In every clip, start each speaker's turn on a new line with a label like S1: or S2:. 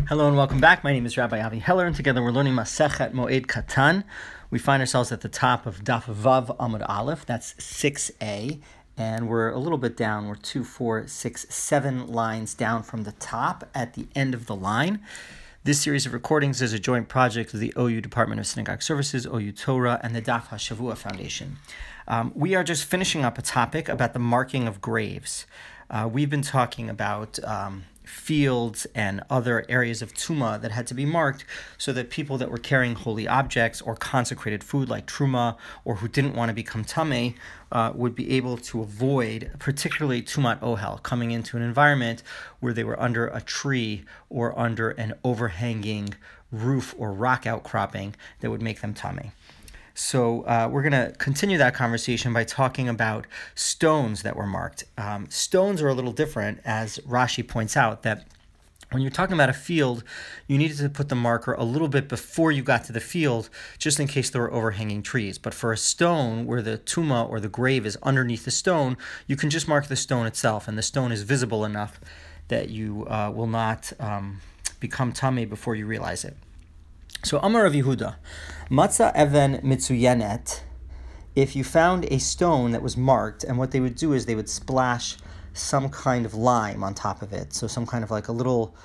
S1: Hello and welcome back. My name is Rabbi Avi Heller, and together we're learning Masechet Moed Katan. We find ourselves at the top of Daf Vav Amud Aleph. That's 6a, and we're a little bit down. We're 2, 4, 6, 7 lines down from the top at the end of the line. This series of recordings is a joint project of the OU Department of Synagogue Services, OU Torah, and the Daf HaShavua Foundation. We are just finishing up a topic about the marking of graves. We've been talking about fields and other areas of Tumah that had to be marked so that people that were carrying holy objects or consecrated food like Truma or who didn't want to become Tameh would be able to avoid, particularly Tumat Ohel, coming into an environment where they were under a tree or under an overhanging roof or rock outcropping that would make them Tameh. So we're going to continue that conversation by talking about stones that were marked. Stones are a little different, as Rashi points out, that when you're talking about a field, you needed to put the marker a little bit before you got to the field, just in case there were overhanging trees. But for a stone where the tumah or the grave is underneath the stone, you can just mark the stone itself, and the stone is visible enough that you will not become tameh before you realize it. So Amar Rav Yehuda, Matza Even Mitzuyenet, if you found a stone that was marked, and what they would do is they would splash some kind of lime on top of it, so some kind of like a little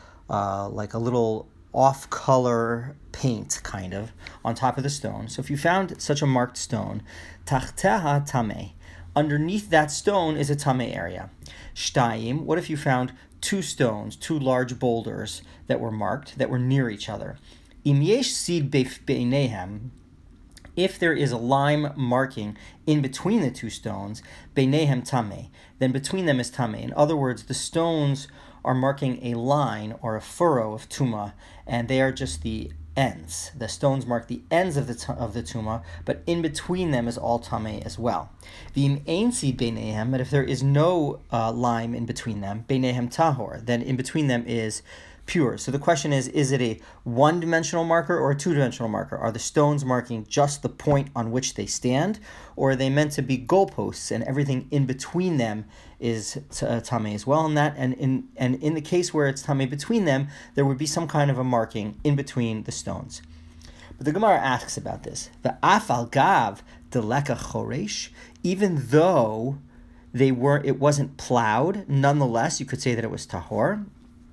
S1: off-color paint kind of on top of the stone. So if you found such a marked stone, Tachteha Tameh, underneath that stone is a Tameh area. Shtayim, what if you found two stones, two large boulders that were marked, that were near each other? Im yesh sid beinehem, if there is a lime marking in between the two stones, beinehem tameh, then between them is tameh. In other words, the stones are marking a line or a furrow of tumah, and they are just the ends. The stones mark the ends of the tumah, but in between them is all tameh as well. V'im ein sid beinehem, but if there is no lime in between them, beinehem tahor, then in between them is pure. So the question is it a one-dimensional marker or a two-dimensional marker? Are the stones marking just the point on which they stand, or are they meant to be goalposts and everything in between them is tameh as well? And in the case where it's tameh between them, there would be some kind of a marking in between the stones. But the Gemara asks about this. The afal gav deleka choresh, even though it wasn't plowed, nonetheless you could say that it was tahor.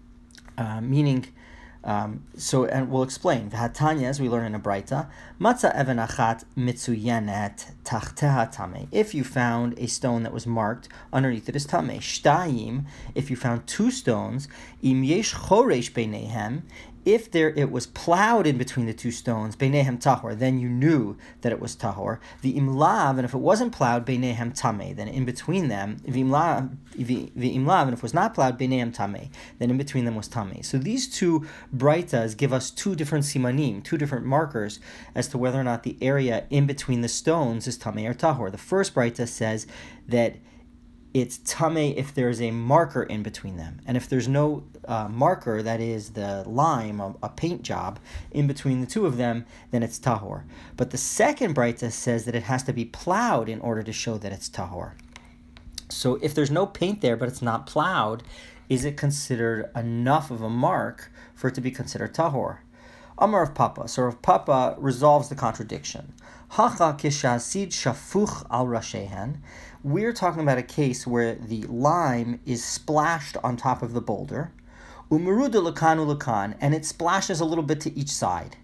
S1: And we'll explain. V'hatanya, as we learn in a Braita, Matza even achat mitzuyenet tachteha tameh. If you found a stone that was marked, underneath it is tameh. Shtayim, if you found two stones, im yesh choresh beinehem, if it was plowed in between the two stones, beinehem tahor, then you knew that it was tahor. V'im lav, and if it wasn't plowed, beinehem tameh, then in between them, v'im lav, and if it was not plowed, beinehem tameh, then in between them was tameh. So these two braitas give us two different simanim, two different markers as to whether or not the area in between the stones is tameh or tahor. The first braita says that it's tameh if there's a marker in between them. And if there's no marker, that is the lime, a paint job, in between the two of them, then it's tahor. But the second braita says that it has to be plowed in order to show that it's tahor. So if there's no paint there, but it's not plowed, is it considered enough of a mark for it to be considered tahor? Amar Rav Papa. So Rav Papa resolves the contradiction. Hacha kishasid shafuch al rashehen. We're talking about a case where the lime is splashed on top of the boulder, umeruda lakan ulakan, and it splashes a little bit to each side.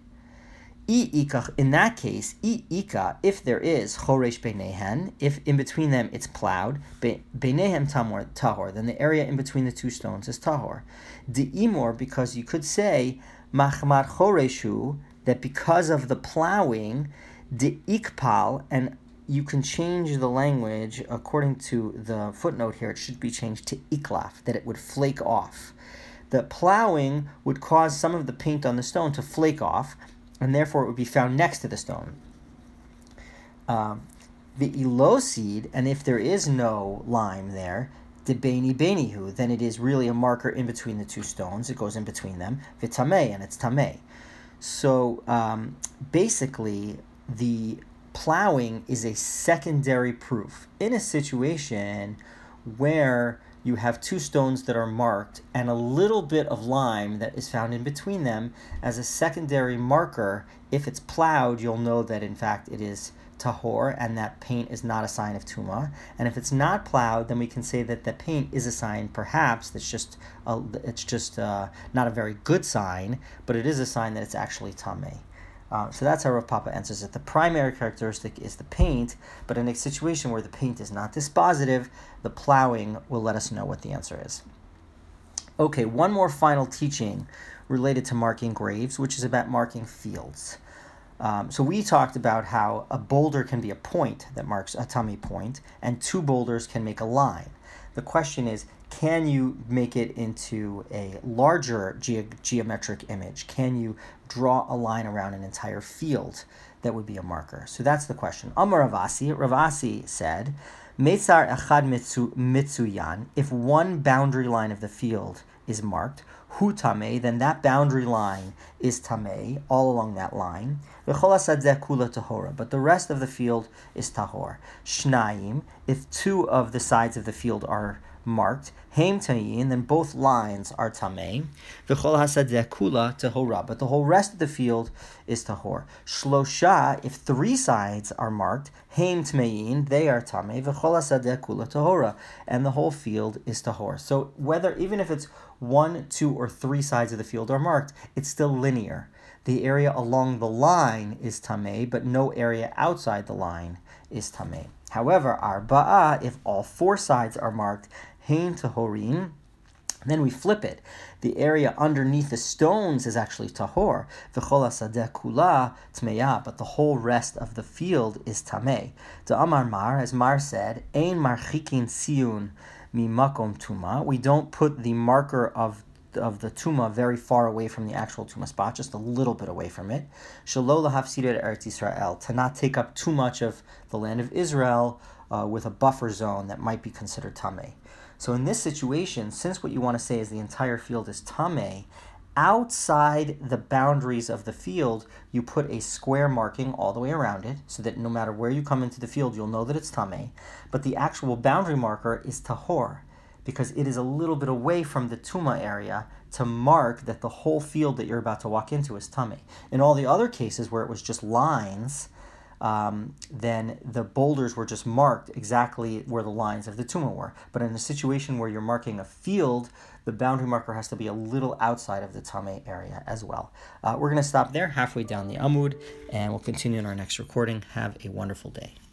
S1: In that case, if there is choresh beinehen, if in between them it's plowed, beinehem tahor, then the area in between the two stones is tahor. De'imor, because you could say machmar choreshu, that because of the plowing, de'ikpal, and you can change the language according to the footnote here. It should be changed to iklaf, that it would flake off. The plowing would cause some of the paint on the stone to flake off, and therefore it would be found next to the stone. The ilosid, and if there is no lime there, de beini beinihu, then it is really a marker in between the two stones. It goes in between them. V'tamei, and it's tamei. So basically, the plowing is a secondary proof in a situation where you have two stones that are marked and a little bit of lime that is found in between them as a secondary marker. If it's plowed, you'll know that in fact it is tahor, and that paint is not a sign of tuma. And if it's not plowed, then we can say that the paint is a sign, perhaps that's just not a very good sign, but it is a sign that it's actually tameh. So that's how Rav Papa answers it. The primary characteristic is the paint, but in a situation where the paint is not dispositive, the plowing will let us know what the answer is. Okay, one more final teaching related to marking graves, which is about marking fields. So we talked about how a boulder can be a point that marks a tameh point, and two boulders can make a line. The question is, can you make it into a larger geometric image? Can you draw a line around an entire field that would be a marker? So that's the question. Amar Ravasi, Ravasi said, Metzar echad mitzuyan, if one boundary line of the field is marked, hu tameh, then that boundary line is tameh, all along that line. V'chol hasadeh kula tahora, but the rest of the field is tahor. Shnayim, if two of the sides of the field are marked, heim tayin, then both lines are tameh. V'chol hasadeh kula tahora, but the whole rest of the field is tahor. Shlosha, if three sides are marked, heim tmeyin, they are tameh. V'chol hasadeh kula tahora, and the whole field is tahor. So even if it's 1, 2, or 3 sides of the field are marked, it's still linear. The area along the line is tameh, but no area outside the line is tameh. However, arba'ah, if all 4 sides are marked, hein tahorin, then we flip it. The area underneath the stones is actually tahor. V'chol hasadeh kula tmeya, but the whole rest of the field is tameh. To Amar Mar, as Mar said, ein marchikin siyun mimakom tuma. We don't put the marker of the tuma very far away from the actual tuma spot, just a little bit away from it. Shelo lahafsid Eretz Yisrael, to not take up too much of the land of Israel with a buffer zone that might be considered tameh. So in this situation, since what you want to say is the entire field is tameh, outside the boundaries of the field, you put a square marking all the way around it, so that no matter where you come into the field, you'll know that it's tameh. But the actual boundary marker is tahor, because it is a little bit away from the tuma area to mark that the whole field that you're about to walk into is tameh. In all the other cases where it was just lines, then the boulders were just marked exactly where the lines of the tuma were. But in a situation where you're marking a field, the boundary marker has to be a little outside of the tameh area as well. We're going to stop there, halfway down the Amud, and we'll continue in our next recording. Have a wonderful day.